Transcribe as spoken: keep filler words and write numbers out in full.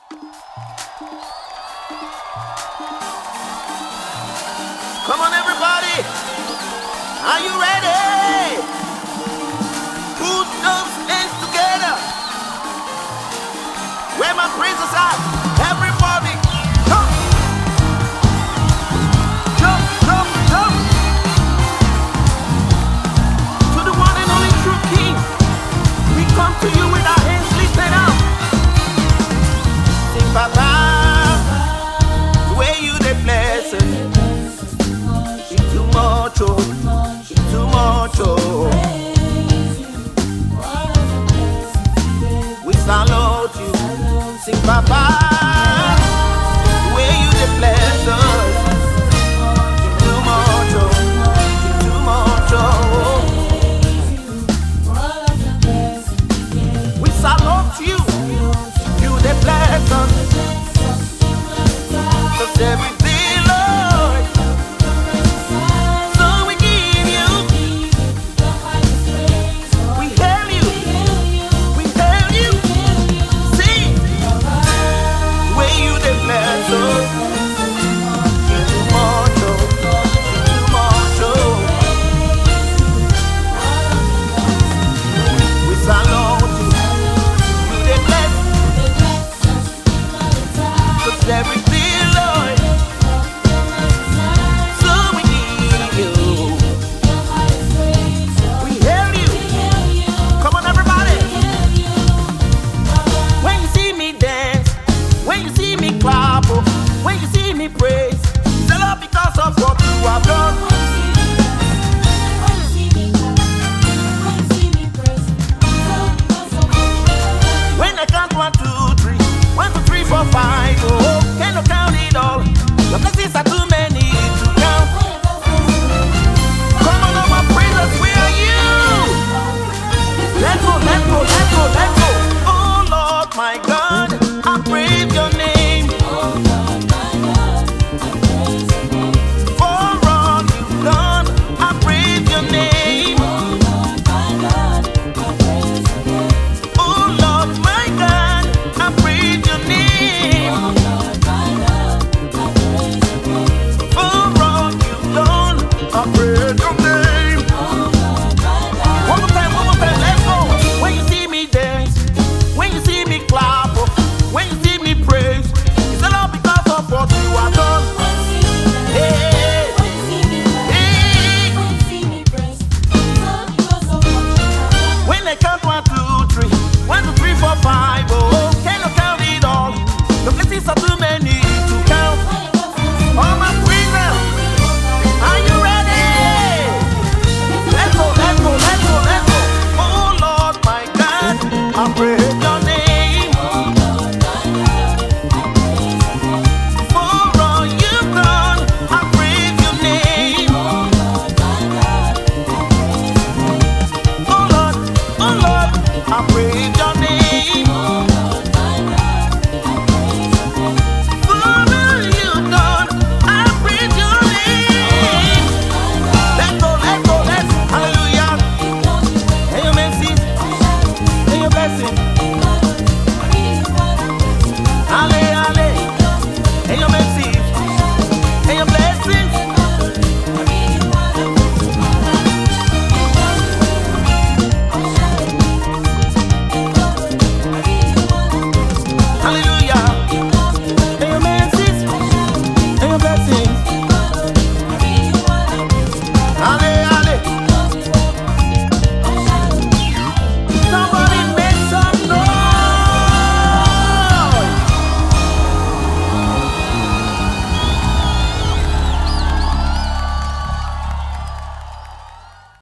Come on, everybody. Are you ready? Put those hands together. Where my praises are. Everybody. Jump. Jump, jump, jump. To the one and only true King. We come to you with our hands lifted up. Sing, Papa. The way you they bless us. Too much, oh, too much, oh. We salute you, sing Papa. The way you dey bless us, too much, oh, too much, oh. We salute you, you dey bless us, 'cause everything, Lord. Everything, Lord. So we need you. We hail you. Come on, everybody. When you see me dance, when you see me clap, when you see me praise, it's all because of what you have done. When I count one, two, three, one, two, three, four, five, oh. Cannot count it all. Your blessings are too many to count. Come on, our prayers, where are you? Let's go, let's go, let's go, let's go. Oh Lord, my God.